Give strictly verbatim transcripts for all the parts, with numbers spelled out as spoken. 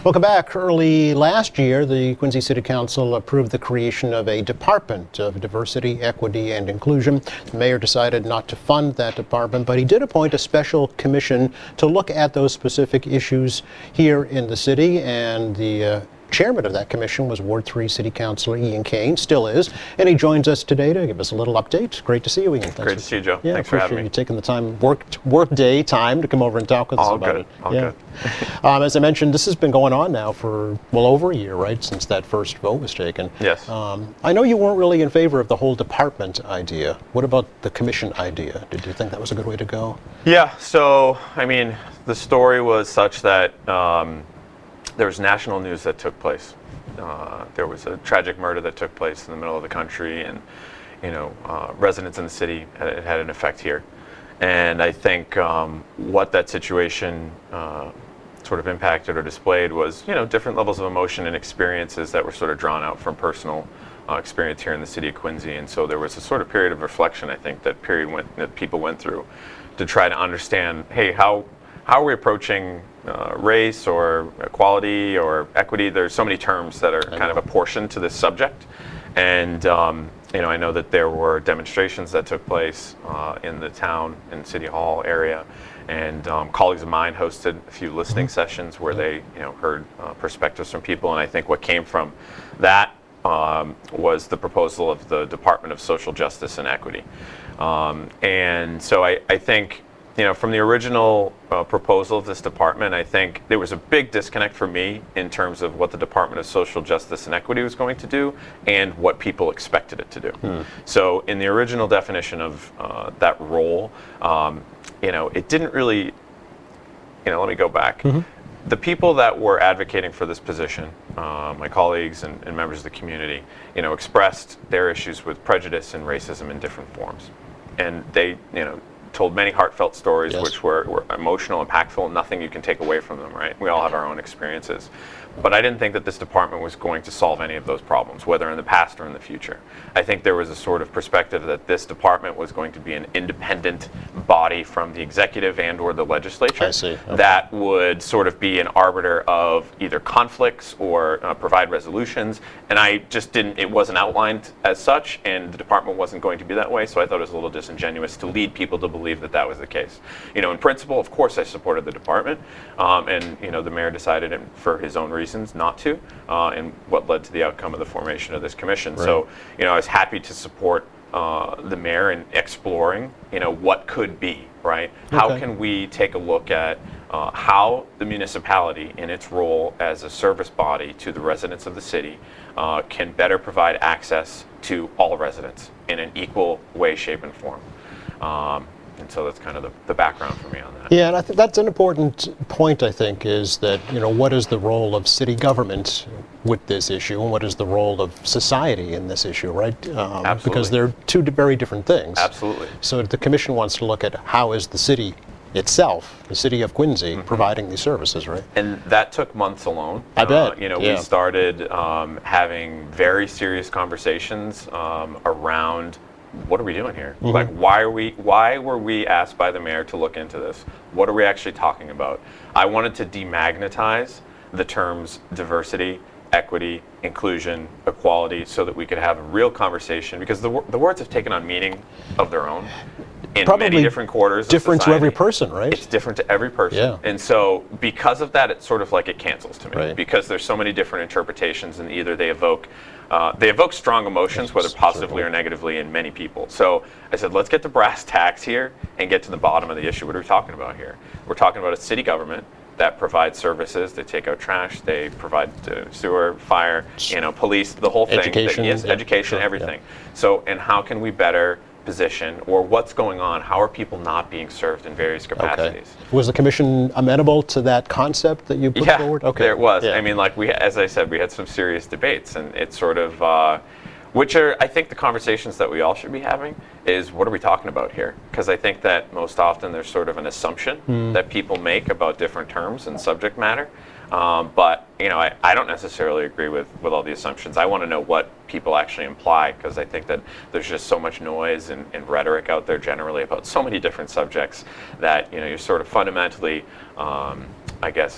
Welcome back. Early last year, the Quincy City Council approved the creation of a Department of Diversity, Equity, and Inclusion. The mayor decided not to fund that department, but he did appoint a special commission to look at those specific issues here in the city, and the uh, chairman of that commission was Ward three City Councilor Ian Kane, still is, and he joins us today to give us a little update. Great to see you, Ian. Thanks Great for, to see you, Joe. Yeah, Thanks for having me. You taking the time, work work day time, to come over and talk with us All about good. it. All yeah. good. um, as I mentioned, this has been going on now for well over a year, right, since that first vote was taken. Yes. Um, I know you weren't really in favor of the whole department idea. What about the commission idea? Did you think that was a good way to go? Yeah. So, I mean, the story was such that um, there was national news that took place. Uh, there was a tragic murder that took place in the middle of the country, and you know, uh, residents in the city had, it had an effect here. And I think um, what that situation uh, sort of impacted or displayed was, you know, different levels of emotion and experiences that were sort of drawn out from personal uh, experience here in the city of Quincy. And so there was a sort of period of reflection, I think, that period went, that people went through to try to understand, hey, how how are we approaching uh, race or equality or equity? There's so many terms that are kind of apportioned to this subject. And um, you know, I know that there were demonstrations that took place uh, in the town and City Hall area, and um, colleagues of mine hosted a few listening mm-hmm. sessions where they, you know, heard uh, perspectives from people. And I think what came from that um, was the proposal of the Department of Social Justice and Equity. Um, and so I, I think, you know, from the original uh, proposal of this department, I think there was a big disconnect for me in terms of what the Department of Social Justice and Equity was going to do and what people expected it to do. Hmm. So in the original definition of uh, that role, um, you know, it didn't really, you know, let me go back. Mm-hmm. The people that were advocating for this position, uh, my colleagues and, and members of the community, you know, expressed their issues with prejudice and racism in different forms. And they, you know, told many heartfelt stories, yes. which were, were emotional, impactful, and nothing you can take away from them, right? We all have our own experiences. But I didn't think that this department was going to solve any of those problems, whether in the past or in the future. I think there was a sort of perspective that this department was going to be an independent body from the executive and or the legislature I see. Okay. that would sort of be an arbiter of either conflicts or uh, provide resolutions. And I just didn't, it wasn't outlined as such, and the department wasn't going to be that way, so I thought it was a little disingenuous to lead people to believe that that was the case. You know, in principle, of course I supported the department, um, and you know, the mayor decided and for his own reasons not to, uh, and what led to the outcome of the formation of this commission. Right. So, you know, I was happy to support uh, the mayor in exploring, you know, what could be, right? Okay. How can we take a look at uh, how the municipality, in its role as a service body to the residents of the city, uh, can better provide access to all residents in an equal way, shape, and form. Um, And so that's kind of the, the background for me on that. Yeah, and I think that's an important point, I think, is that, you know, what is the role of city government with this issue, and what is the role of society in this issue, right? Um, Absolutely. Because they're two very different things. Absolutely. So the commission wants to look at how is the city itself, the city of Quincy, mm-hmm. providing these services, right? And that took months alone. I bet. Uh, you know, yeah. we started um, having very serious conversations um, around what are we doing here? Mm-hmm. Like, why are we? Why were we asked by the mayor to look into this? What are we actually talking about? I wanted to demagnetize the terms diversity, equity, inclusion, equality, so that we could have a real conversation. Because the the words have taken on meaning of their own in Probably many different quarters. Different of to society. every person, right? It's different to every person. Yeah. And so, because of that, it's sort of like it cancels to me. Right. Because there's so many different interpretations, and either they evoke Uh, they evoke strong emotions, whether positively or negatively, in many people. So I said, let's get to brass tacks here and get to the bottom of the issue. What are we talking about here? We're talking about a city government that provides services. They take out trash. They provide uh, sewer, fire, you know, police, the whole thing. Education. That, yes, yeah, education, sure, everything. Yeah. So, and how can we better position, or what's going on? How are people not being served in various capacities? Okay. Was the commission amenable to that concept that you put yeah, forward? Okay. There it was. Yeah. I mean, like we, as I said, we had some serious debates, and it's sort of, uh, which are, I think, the conversations that we all should be having is, what are we talking about here? Because I think that most often there's sort of an assumption mm. that people make about different terms and subject matter. Um, but, you know, I, I don't necessarily agree with, with all the assumptions. I want to know what people actually imply, because I think that there's just so much noise and, and rhetoric out there generally about so many different subjects that, you know, you're sort of fundamentally, um, I guess,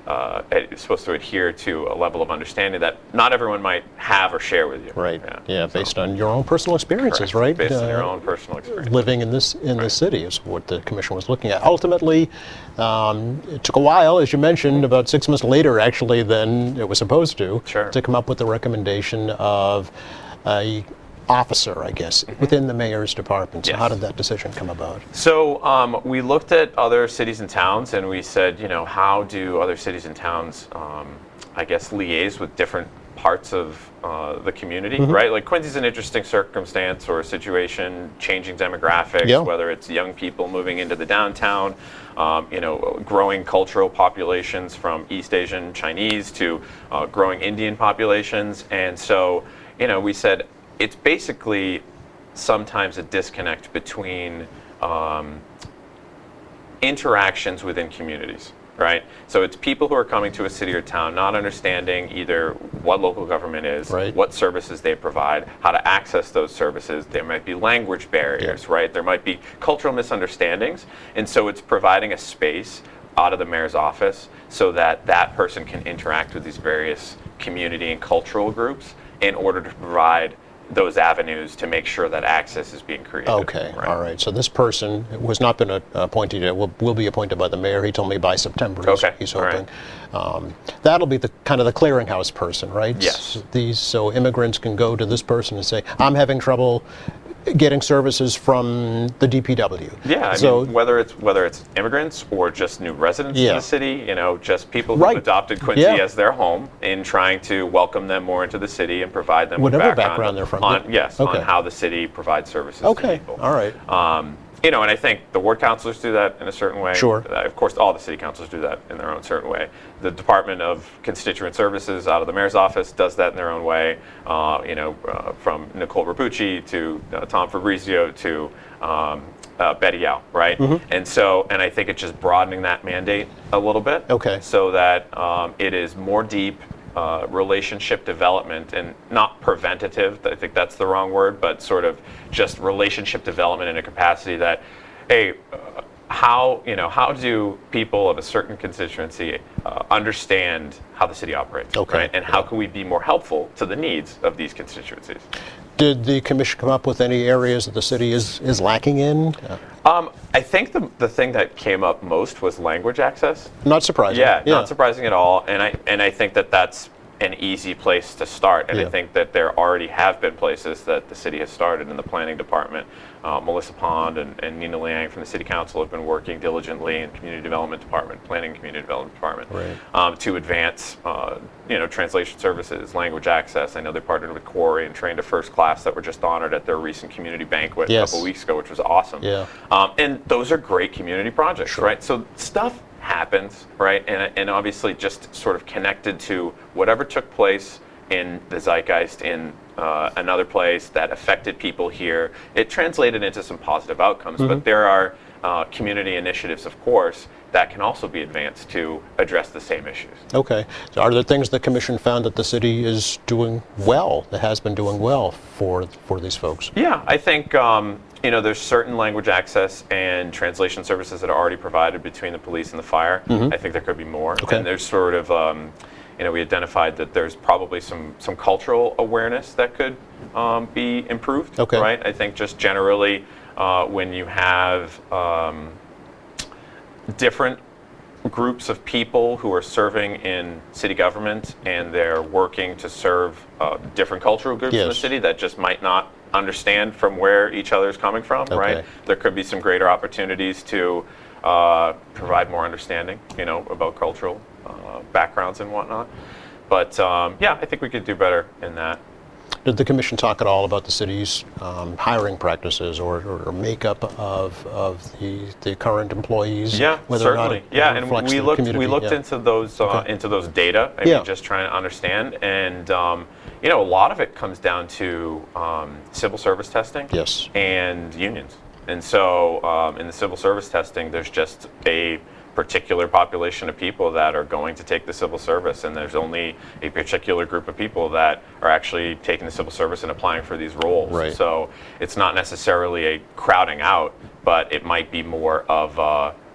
uh, it's supposed to adhere to a level of understanding that not everyone might have or share with you. Right. Yeah, yeah so, based on your own personal experiences, correct. right? Based uh, on your own personal experience. Living in this in right. the city is what the commission was looking at. Ultimately, um, it took a while, as you mentioned, about six months later, actually, than it was supposed to, sure. to come up with the recommendation of a officer, I guess, mm-hmm. within the mayor's department. So yes. how did that decision come about? So um, we looked at other cities and towns, and we said, you know, how do other cities and towns, um, I guess, liaise with different parts of uh, the community, mm-hmm. right? Like Quincy's an interesting circumstance or situation, changing demographics, yeah. whether it's young people moving into the downtown, um, you know, growing cultural populations from East Asian Chinese to uh, growing Indian populations. And so, you know, we said, it's basically sometimes a disconnect between um, interactions within communities, right? So it's people who are coming to a city or town not understanding either what local government is, right. what services they provide, how to access those services. There might be language barriers, yeah. right? There might be cultural misunderstandings. And so it's providing a space out of the mayor's office so that that person can interact with these various community and cultural groups in order to provide those avenues to make sure that access is being created. Okay, right. all right. So this person was not been appointed yet, will, will be appointed by the mayor. He told me by September he's, okay. he's hoping. Right. Um, that'll be the kind of the clearinghouse person, right? Yes. These, so immigrants can go to this person and say, I'm having trouble getting services from the D P W. Yeah, I so, mean, whether it's whether it's immigrants or just new residents yeah. in the city, you know, just people who right. adopted Quincy yeah. as their home, in trying to welcome them more into the city and provide them whatever with background, background they're from. On, yes, okay. on how the city provides services okay. to people. All right. Um, you know, and I think the ward councilors do that in a certain way. Sure. Uh, of course, all the city councilors do that in their own certain way. The Department of Constituent Services out of the mayor's office does that in their own way. Uh, you know, uh, from Nicole Rapucci to uh, Tom Fabrizio to um, uh, Betty Yao, right? Mm-hmm. And so, and I think it's just broadening that mandate a little bit. Okay. So that um, it is more deep. Uh, relationship development and not preventative, I think that's the wrong word, but sort of just relationship development in a capacity that, hey, uh, how, you know, how do people of a certain constituency uh, understand how the city operates, okay. right? And how can we be more helpful to the needs of these constituencies? Did the commission come up with any areas that the city is, is lacking in? Uh, Um, I think the the thing that came up most was language access. Not surprising. Yeah, yeah, not surprising at all. And I and I think that that's an easy place to start. And yeah. I think that there already have been places that the city has started in the planning department. Uh, Melissa Pond and, and Nina Liang from the city council have been working diligently in community development department, planning and community development department, right. um, to advance, uh, you know, translation services, language access. I know they partnered with Corey and trained a first class that were just honored at their recent community banquet yes. a couple weeks ago, which was awesome. Yeah. Um, and those are great community projects, sure. right? So stuff happens, right? And, and obviously just sort of connected to whatever took place in the zeitgeist in uh, another place that affected people here. It translated into some positive outcomes, mm-hmm. but there are uh, community initiatives, of course, that can also be advanced to address the same issues. Okay. So are there things the commission found that the city is doing well, that has been doing well for for these folks? Yeah, I think um, you know, there's certain language access and translation services that are already provided between the police and the fire. Mm-hmm. I think there could be more. Okay. And there's sort of um, you know, we identified that there's probably some some cultural awareness that could um, be improved. Okay. Right. I think just generally uh, when you have um, different groups of people who are serving in city government and they're working to serve uh, different cultural groups yes. in the city that just might not understand from where each other is coming from, okay. right? There could be some greater opportunities to uh, provide more understanding, you know, about cultural uh, backgrounds and whatnot. But um, yeah, I think we could do better in that. Did the commission talk at all about the city's um, hiring practices or, or makeup of of the the current employees? Yeah, whether certainly. Or not it, yeah, it and reflects we the looked community? we looked yeah. into those uh, okay. into those data. I yeah. mean, just trying to understand, and um, you know, a lot of it comes down to um, civil service testing. Yes. And unions. And so, um, in the civil service testing, there's just a particular population of people that are going to take the civil service, and there's only a particular group of people that are actually taking the civil service and applying for these roles. Right. So it's not necessarily a crowding out, but it might be more of a,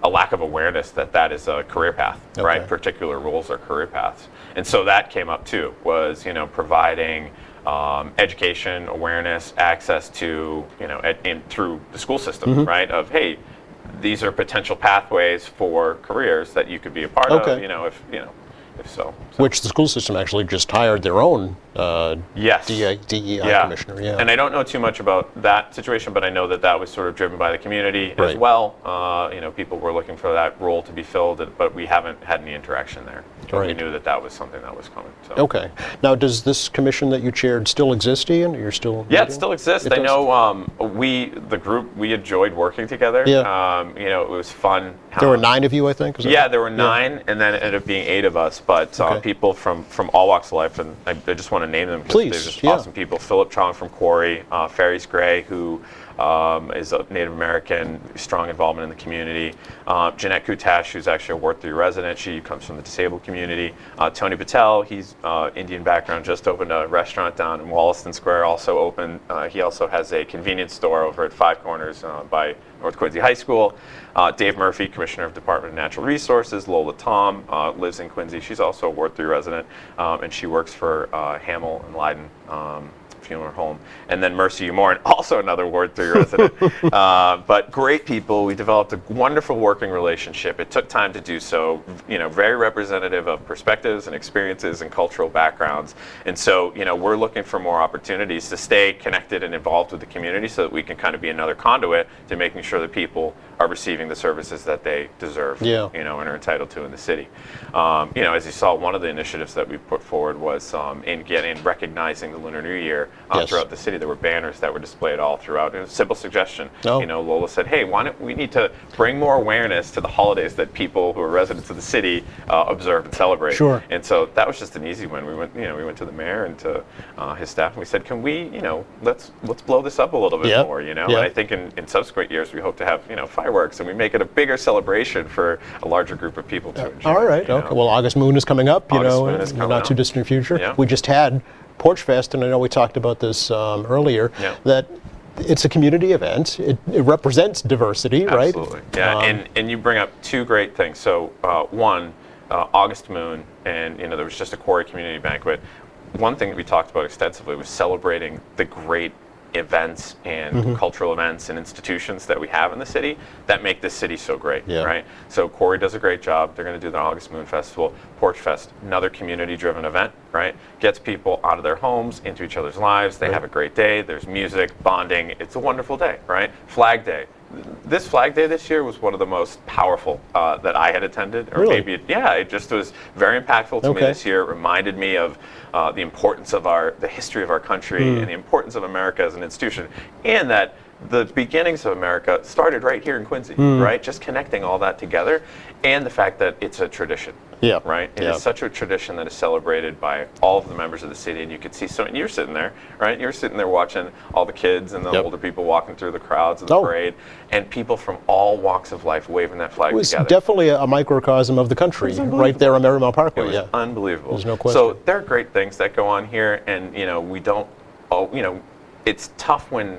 a lack of awareness that that is a career path, Okay. right? Particular roles are career paths. And so that came up too, was, you know, providing um, education, awareness, access to, you know, ed, in, through the school system, mm-hmm. right? Of, hey, these are potential pathways for careers that you could be a part Okay. of, you know, if, you know, if so. so. Which the school system actually just hired their own uh, yes. D E I yeah. commissioner. Yeah. And I don't know too much about that situation, but I know that that was sort of driven by the community right. as well. Uh, you know, people were looking for that role to be filled, but we haven't had any interaction there. But right. we knew that that was something that was coming. So. Okay. Now, does this commission that you chaired still exist, Ian? You're still Yeah, meeting? it still exists. It I does? know um, we, the group, we enjoyed working together. Yeah. Um, you know, it was fun. There were Um, nine of you, I think? Is that Yeah, right? there were nine, and then it ended up being eight of us. But uh, Okay. people from, from all walks of life, and I, I just want to name them because Please, they're just yeah. awesome people. Philip Chong from Quarry, uh, Ferries Gray, who um, is a Native American, strong involvement in the community. Uh, Jeanette Kutash, who's actually a Ward three resident. She comes from the disabled community. Uh, Tony Patel, he's uh, Indian background, just opened a restaurant down in Wollaston Square, also opened. Uh, he also has a convenience store over at Five Corners uh, by North Quincy High School. Uh, Dave Murphy, Commissioner of Department of Natural Resources. Lola Tom uh, lives in Quincy. She's also a Ward three resident, um, and she works for uh, Hamill and Leiden um, Funeral Home. And then Mercy Umoran, also another Ward three resident. uh, but great people. We developed a wonderful working relationship. It took time to do so. You know, very representative of perspectives and experiences and cultural backgrounds. And so, you know, we're looking for more opportunities to stay connected and involved with the community so that we can kind of be another conduit to making sure that people are receiving the services that they deserve, yeah. you know, and are entitled to in the city. Um, you know, as you saw, one of the initiatives that we put forward was um, in getting recognizing the Lunar New Year uh, yes. throughout the city. There were banners that were displayed all throughout. It was a simple suggestion. Oh. You know, Lola said, "Hey, why don't we need to bring more awareness to the holidays that people who are residents of the city uh, observe and celebrate?" Sure. And so that was just an easy one. We went, you know, we went to the mayor and to uh, his staff, and we said, "Can we, you know, let's let's blow this up a little bit yep. more?" You know, yep. and I think in, in subsequent years we hope to have, you know, fireworks, and we make it a bigger celebration for a larger group of people to enjoy. All right. You Okay. know? Well, August Moon is coming up. You August know, Moon is in the coming not too up. distant future. Yeah. We just had Porch Fest, and I know we talked about this um, earlier. Yeah. That it's a community event. It, it represents diversity, right? Absolutely. Yeah. Um, and and you bring up two great things. So uh, one, uh, August Moon, and you know there was just a Quarry community banquet. One thing that we talked about extensively was celebrating the great events and mm-hmm. cultural events and institutions that we have in the city that make this city so great, yeah. right? So Quarry does a great job. They're going to do the August Moon Festival. Porch Fest, another community-driven event, right? Gets people out of their homes, into each other's lives. They right. have a great day. There's music, bonding. It's a wonderful day, right? Flag Day. This Flag Day this year was one of the most powerful uh, that I had attended, or really? maybe, yeah, it just was very impactful to okay. me this year. It reminded me of uh, the importance of our, the history of our country mm. and the importance of America as an institution, and that the beginnings of America started right here in Quincy, mm. right? Just connecting all that together, and the fact that it's a tradition. Yeah. Right? It yeah. is such a tradition that is celebrated by all of the members of the city, and you could see so, and you're sitting there, right? You're sitting there watching all the kids and the yep. older people walking through the crowds of the oh. parade, and people from all walks of life waving that flag It was together. definitely a microcosm of the country, right there on Marymount Parkway. It was yeah. unbelievable. There's no question. So there are great things that go on here, and you know we don't. Oh, you know, it's tough when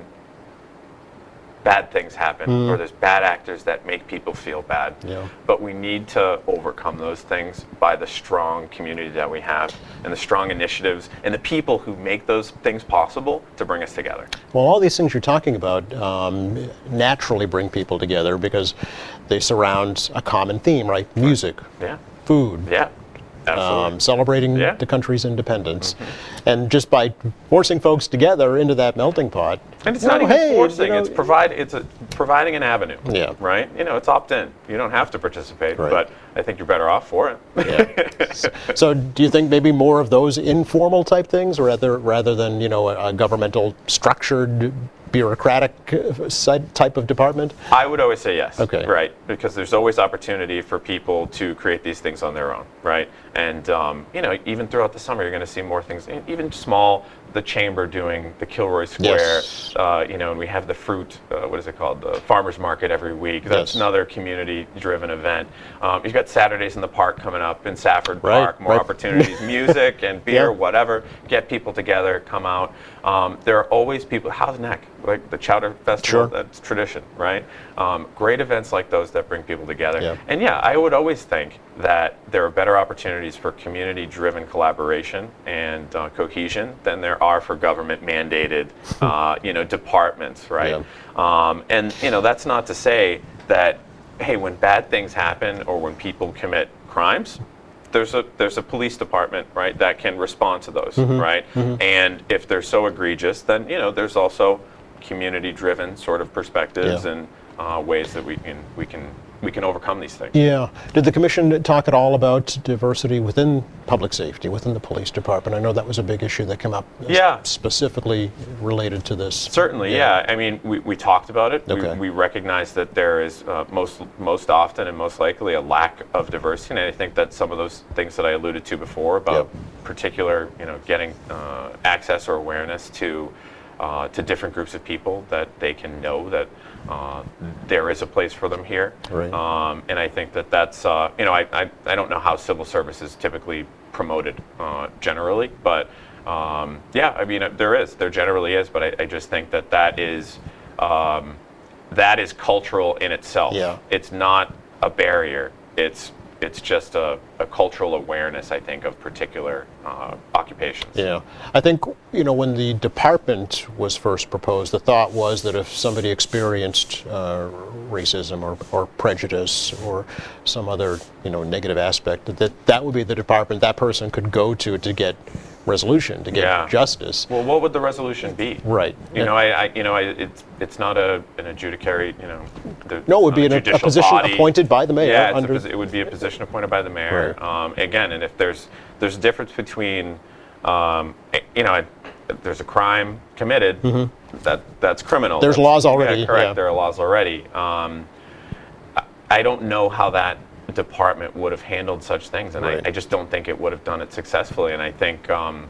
bad things happen mm. or there's bad actors that make people feel bad. Yeah. But we need to overcome those things by the strong community that we have and the strong initiatives and the people who make those things possible to bring us together. Well, all these things you're talking about um, naturally bring people together because they surround a common theme, right? Music, Yeah. food, Yeah. Absolutely. um, celebrating Yeah. the country's independence. Mm-hmm. And just by forcing folks together into that melting pot. And it's you not know, even hey, forcing, you know, it's provide it's a, providing an avenue. Yeah. Right? You know, it's opt-in. You don't have to participate, Right. but I think you're better off for it. Yeah. So do you think maybe more of those informal type things rather rather than, you know, a, a governmental structured bureaucratic uh, side type of department? I would always say yes. Okay. Right. Because there's always opportunity for people to create these things on their own. Right. And um, you know, even throughout the summer, you're going to see more things, e- even small. The chamber doing the Kilroy Square, Yes. uh, you know, and we have the fruit. Uh, what is it called? The farmers market every week. That's Yes. another community-driven event. Um, you've got Saturdays in the Park coming up in Safford Right, Park. More right. opportunities, music and beer, Yeah. whatever. Get people together, come out. Um, there are always people. How's Neck? Like the Chowder Festival. Sure. That's tradition, right? Um, great events like those that bring people together. Yeah. And yeah, I would always think that there are better opportunities for community-driven collaboration and uh, cohesion than there are for government-mandated, uh, you know, departments, right? Yeah. Um, and you know, that's not to say that, hey, when bad things happen or when people commit crimes, there's a there's a police department, right, that can respond to those, Mm-hmm. right? Mm-hmm. And if they're so egregious, then you know, there's also community-driven sort of perspectives Yeah. and uh, ways that we can we can we can overcome these things. Yeah. Did the commission talk at all about diversity within public safety, within the police department? I know that was a big issue that came up uh, Yeah. specifically related to this. Certainly, yeah. I mean, we, we talked about it. Okay. We, we recognize that there is uh, most most often and most likely a lack of diversity, and I think that some of those things that I alluded to before about Yep. particular, you know, getting uh, access or awareness to uh, to different groups of people, that they can know that uh, there is a place for them here. Right. Um, and I think that that's, uh, you know, I, I, I don't know how civil service is typically promoted uh, generally, but um, yeah, I mean, uh, there is, there generally is, but I, I just think that that is, um, that is cultural in itself. Yeah. It's not a barrier. It's, it's just a, a cultural awareness, I think, of particular uh, occupations. Yeah. I think, you know, when the department was first proposed, the thought was that if somebody experienced uh, racism or, or prejudice or some other, you know, negative aspect, that, that that would be the department that person could go to to get resolution, to get Yeah. justice. Well, what would the resolution be? Right. You know, I, I you know, I, it's it's not a an adjudicatory, you know. The, No, it would be not an, a judicial position body. appointed by the mayor. Yeah, it's a under, posi- it would be a position appointed by the mayor. Right. Um, again, and if there's there's a difference between, um, eh, you know, if there's a crime committed, that that's criminal. Mm-hmm. There's That's- laws already, Yeah, correct. yeah. There are laws already. Um, I, I don't know how that department would have handled such things, and Right. I, I just don't think it would have done it successfully. And I think. Um,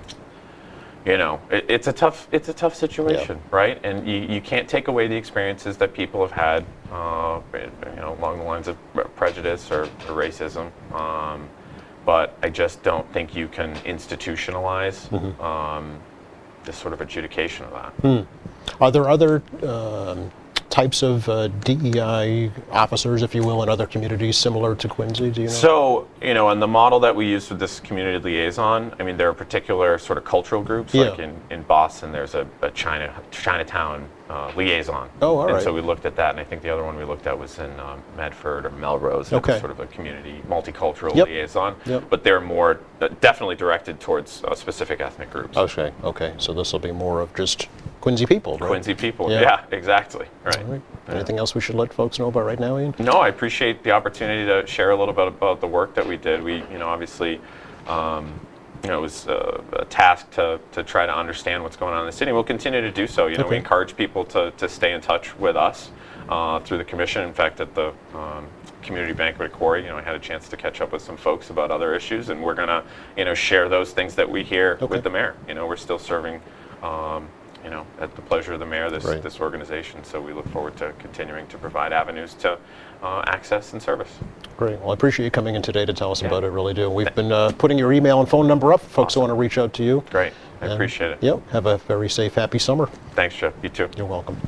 You know, it, it's a tough it's a tough situation, right? And you, you can't take away the experiences that people have had, uh, you know, along the lines of prejudice or, or racism. Um, but I just don't think you can institutionalize Mm-hmm. um, this sort of adjudication of that. Hmm. Are there other um, types of uh, D E I officers, if you will, in other communities similar to Quincy? Do you know? So, you know, in the model that we use with this community liaison, I mean, there are particular sort of cultural groups. Yeah. Like in, in Boston, there's a, a China Chinatown uh, liaison. Oh, all and right. so we looked at that, and I think the other one we looked at was in um, Medford or Melrose. It was Okay. sort of a community multicultural Yep. liaison. Yep. But they're more uh, definitely directed towards uh, specific ethnic groups. Okay, okay. So this will be more of just Quincy people, right? Quincy people. Yeah. Yeah, exactly. Right. All right. Anything else we should let folks know about right now, Ian? No, I appreciate the opportunity to share a little bit about the work that we did. We, you know, obviously, um, you know, it was uh, a task to, to try to understand what's going on in the city. We'll continue to do so. You know, we Okay. encourage people to, to stay in touch with us uh, through the commission. In fact, at the um, community banquet at Corey, you know, I had a chance to catch up with some folks about other issues, and we're gonna, you know, share those things that we hear Okay. with the mayor. You know, we're still serving. Um, you know, at the pleasure of the mayor, this Right. this organization. So we look forward to continuing to provide avenues to uh, access and service. Great. Well, I appreciate you coming in today to tell us Yeah. about it, really do. We've been uh, putting your email and phone number up for folks who want to reach out to you. Great, I And, appreciate it. Yep. Have a very safe, happy summer. Thanks, Jeff. You too. You're welcome.